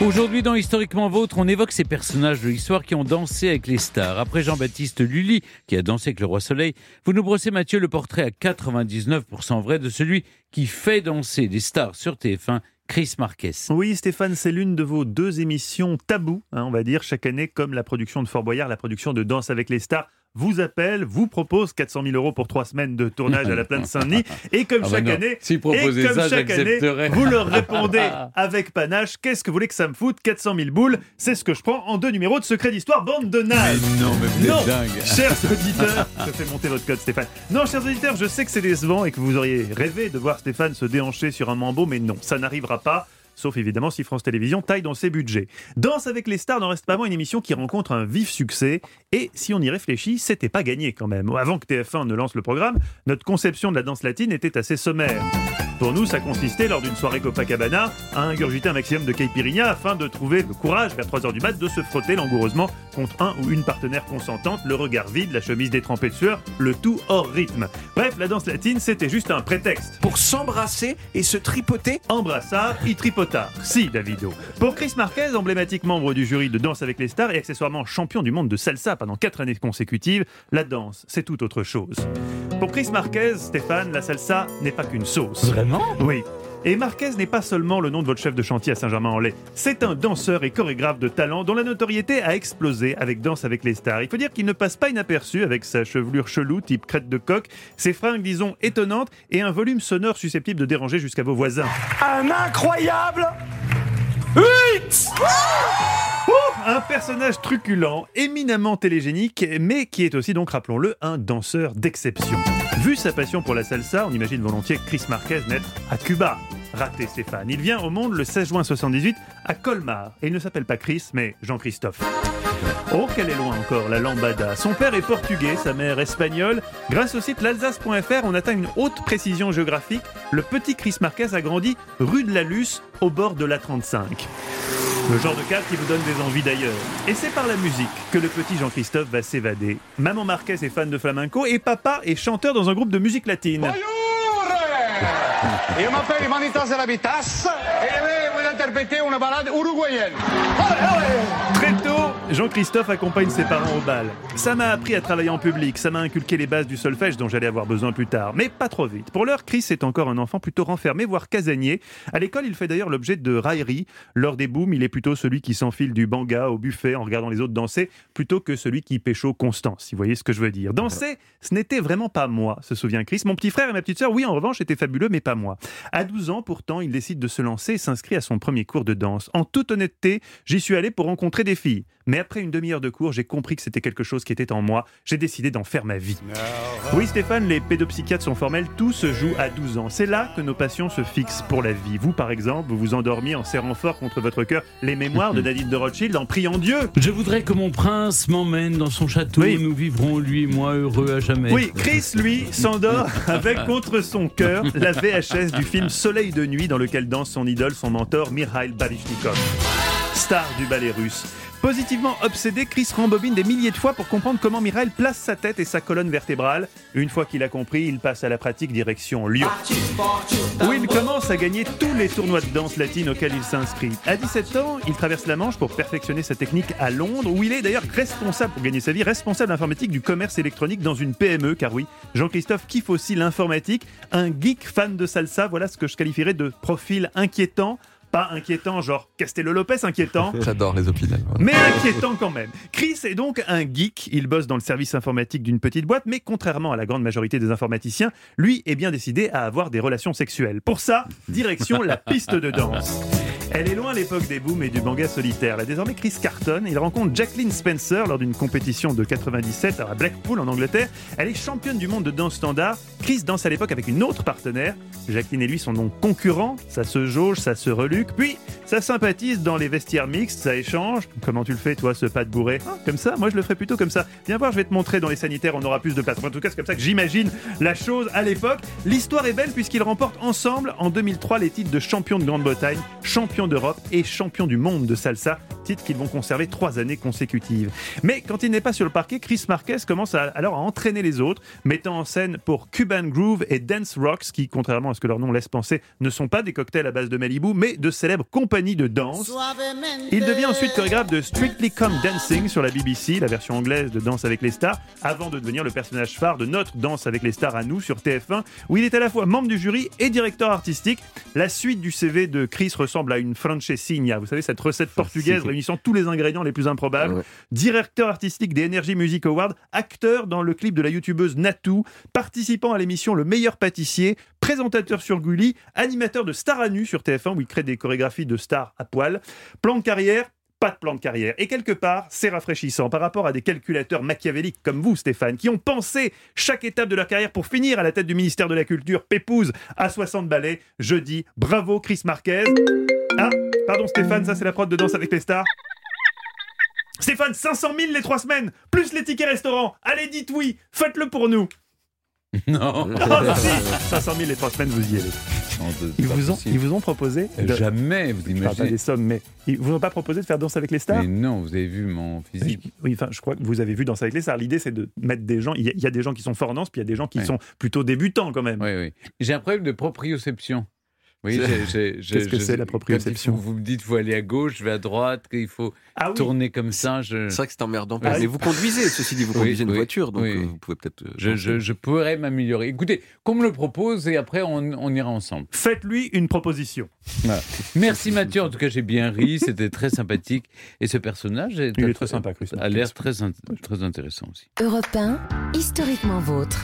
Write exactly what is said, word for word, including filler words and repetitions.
Aujourd'hui, dans Historiquement Vôtre, on évoque ces personnages de l'histoire qui ont dansé avec les stars. Après Jean-Baptiste Lully, qui a dansé avec le Roi Soleil, vous nous brossez, Mathieu, le portrait à quatre-vingt-dix-neuf pour cent vrai de celui qui fait danser des stars sur T F un, Chris Marquez. Oui, Stéphane, c'est l'une de vos deux émissions tabous, hein, on va dire, chaque année, comme la production de Fort Boyard, la production de Danse avec les stars, vous appelle, vous propose quatre cent mille euros pour trois semaines de tournage à la Plaine Saint-Denis. Et comme ah chaque bah année, si et comme ça, chaque année, vous leur répondez avec panache. Qu'est-ce que vous voulez que ça me foute? quatre cent mille boules, c'est ce que je prends en deux numéros de Secret d'Histoire, bande de naze. Mais non, mais vous êtes dingue. Chers auditeurs, je fais monter votre code, Stéphane. Non, chers auditeurs, je sais que c'est décevant et que vous auriez rêvé de voir Stéphane se déhancher sur un mambo, mais non, ça n'arrivera pas. Sauf évidemment si France Télévisions taille dans ses budgets. Danse avec les stars n'en reste pas moins une émission qui rencontre un vif succès. Et si on y réfléchit, c'était pas gagné quand même. Avant que T F un ne lance le programme, notre conception de la danse latine était assez sommaire. Pour nous, ça consistait, lors d'une soirée Copacabana, à ingurgiter un maximum de caipirinha afin de trouver le courage, vers trois heures du mat, de se frotter langoureusement contre un ou une partenaire consentante, le regard vide, la chemise détrempée de sueur, le tout hors rythme. Bref, la danse latine, c'était juste un prétexte. Pour s'embrasser et se tripoter. Embrassard, y tripotard. Si, Davido. Pour Chris Marquez, emblématique membre du jury de Danse avec les stars et accessoirement champion du monde de salsa pendant quatre années consécutives, la danse, c'est tout autre chose. Pour Chris Marquez, Stéphane, la salsa n'est pas qu'une sauce. Vraiment ? Oui. Et Marquez n'est pas seulement le nom de votre chef de chantier à Saint-Germain-en-Laye. C'est un danseur et chorégraphe de talent dont la notoriété a explosé avec Danse avec les stars. Il faut dire qu'il ne passe pas inaperçu avec sa chevelure chelou type crête de coq, ses fringues disons étonnantes et un volume sonore susceptible de déranger jusqu'à vos voisins. Un incroyable huit. Un personnage truculent, éminemment télégénique, mais qui est aussi donc, rappelons-le, un danseur d'exception. Vu sa passion pour la salsa, on imagine volontiers Chris Marquez naître à Cuba. Raté, Stéphane. Il vient au monde le seize juin soixante-dix-huit à Colmar. Et il ne s'appelle pas Chris, mais Jean-Christophe. Oh, qu'elle est loin encore, la lambada. Son père est portugais, sa mère espagnole. Grâce au site l'Alsace point F R, on atteint une haute précision géographique. Le petit Chris Marquez a grandi rue de la Luce, au bord de l'A trente-cinq. Le genre de cadre qui vous donne des envies d'ailleurs. Et c'est par la musique que le petit Jean-Christophe va s'évader. Maman Marquez est fan de flamenco et papa est chanteur dans un groupe de musique latine. Bonjour! Io m'appelle Manitas de la Vitas et vous interprétez une balade uruguayenne. Très tôt, Jean-Christophe accompagne ses parents au bal. Ça m'a appris à travailler en public, ça m'a inculqué les bases du solfège dont j'allais avoir besoin plus tard. Mais pas trop vite. Pour l'heure, Chris est encore un enfant plutôt renfermé, voire casanier. À l'école, il fait d'ailleurs l'objet de railleries. Lors des booms, il est plutôt celui qui s'enfile du banga au buffet en regardant les autres danser, plutôt que celui qui pécho Constance, si vous voyez ce que je veux dire. Danser, ce n'était vraiment pas moi, se souvient Chris. Mon petit frère et ma petite sœur, oui, en revanche, étaient fabuleux, mais pas moi. À douze ans, pourtant, il décide de se lancer et s'inscrit à son premier cours de danse. En toute honnêteté, j'y suis allé pour rencontrer des filles. Mais après une demi-heure de cours, j'ai compris que c'était quelque chose qui était en moi. J'ai décidé d'en faire ma vie. Oui, Stéphane, les pédopsychiatres sont formels. Tout se joue à douze ans. C'est là que nos passions se fixent pour la vie. Vous, par exemple, vous vous endormiez en serrant fort contre votre cœur les mémoires de David de Rothschild en priant Dieu. Je voudrais que mon prince m'emmène dans son château. Oui. Nous vivrons, lui et moi, heureux à jamais. Oui, Chris, lui, s'endort avec contre son cœur la V H S du film Soleil de nuit dans lequel danse son idole, son mentor, Mikhail Baryshnikov. Star du ballet russe. Positivement obsédé, Chris rembobine des milliers de fois pour comprendre comment Mikhail place sa tête et sa colonne vertébrale. Une fois qu'il a compris, il passe à la pratique direction Lyon, où il commence à gagner tous les tournois de danse latine auxquels il s'inscrit. À dix-sept ans, il traverse la Manche pour perfectionner sa technique à Londres, où il est d'ailleurs responsable, pour gagner sa vie, responsable informatique du commerce électronique dans une P M E, car oui, Jean-Christophe kiffe aussi l'informatique. Un geek fan de salsa, voilà ce que je qualifierais de profil inquiétant. Pas inquiétant, genre Castello Lopez inquiétant. J'adore les opinels. Mais inquiétant quand même. Chris est donc un geek. Il bosse dans le service informatique d'une petite boîte, mais contrairement à la grande majorité des informaticiens, lui est bien décidé à avoir des relations sexuelles. Pour ça, direction la piste de danse. Elle est loin l'époque des booms et du manga solitaire. Là, désormais, Chris cartonne. Il rencontre Jacqueline Spencer lors d'une compétition de quatre-vingt-dix-sept à Blackpool en Angleterre. Elle est championne du monde de danse standard. Chris danse à l'époque avec une autre partenaire. Jacqueline et lui sont donc concurrents. Ça se jauge, ça se reluque. Puis, ça sympathise dans les vestiaires mixtes, ça échange. Comment tu le fais, toi, ce pas de bourré? Ah, comme ça? Moi, je le ferais plutôt comme ça. Viens voir, je vais te montrer dans les sanitaires, on aura plus de place. En tout cas, c'est comme ça que j'imagine la chose à l'époque. L'histoire est belle puisqu'ils remportent ensemble, en deux mille trois, les titres de champion de Grande-Bretagne, champion d'Europe et champion du monde de salsa. titre qu'ils vont conserver trois années consécutives. Mais quand il n'est pas sur le parquet, Chris Marquez commence à, alors à entraîner les autres, mettant en scène pour Cuban Groove et Dance Rocks, qui, contrairement à ce que leur nom laisse penser, ne sont pas des cocktails à base de Malibu, mais de célèbres compagnies de danse. Il devient ensuite chorégraphe de Strictly Come Dancing sur la B B C, la version anglaise de Danse avec les stars, avant de devenir le personnage phare de notre Danse avec les stars à nous sur T F un, où il est à la fois membre du jury et directeur artistique. La suite du C V de Chris ressemble à une francesinha, vous savez, cette recette portugaise réunissant tous les ingrédients les plus improbables. Ah ouais. Directeur artistique des Energy Music Awards, acteur dans le clip de la youtubeuse Natou, participant à l'émission Le Meilleur Pâtissier, présentateur sur Gulli, animateur de Star à nu sur T F un où il crée des chorégraphies de stars à poil. Plan de carrière, pas de plan de carrière. Et quelque part, c'est rafraîchissant par rapport à des calculateurs machiavéliques comme vous, Stéphane, qui ont pensé chaque étape de leur carrière pour finir à la tête du ministère de la Culture, pépouze à soixante balais. Je dis bravo Chris Marquez. Ah, pardon Stéphane, ça c'est la prod de Danse avec les stars. Stéphane, cinq cent mille les trois semaines, plus les tickets restaurants. Allez, dites oui, faites-le pour nous. Non. Oh, si. cinq cent mille les trois semaines, vous y allez. Non, Ils vous, ont, ils vous ont proposé de... Jamais, vous Je parle pas imaginez. des sommes, mais ils vous ont pas proposé de faire Danse avec les stars? Mais non, vous avez vu mon physique. Oui, enfin, je crois que vous avez vu Danse avec les stars. L'idée, c'est de mettre des gens. Il y, a, il y a des gens qui sont forts en danse, puis il y a des gens qui Ouais. sont plutôt débutants quand même. Oui, oui. J'ai un problème de proprioception. Oui, j'ai, j'ai, j'ai, Qu'est-ce que je- c'est, la proprioception? Quand il faut- Vous me dites qu'il faut aller à gauche, je vais à droite, qu'il faut Ah oui. tourner comme ça. Je, C'est vrai que c'est emmerdant. Ah, mais vous conduisez, ceci dit, vous Oui, conduisez une oui, voiture, donc oui. euh, vous pouvez peut-être. euh, je, je, je pourrais m'améliorer. Écoutez, qu'on me le propose et après on, on ira ensemble. Faites-lui une proposition. Voilà. Merci Mathieu, en tout cas j'ai bien ri, c'était très sympathique. Et ce personnage est, Il est très sympa, Chris a Marquez. l'air très, in- très intéressant aussi. Europe un, historiquement vôtre.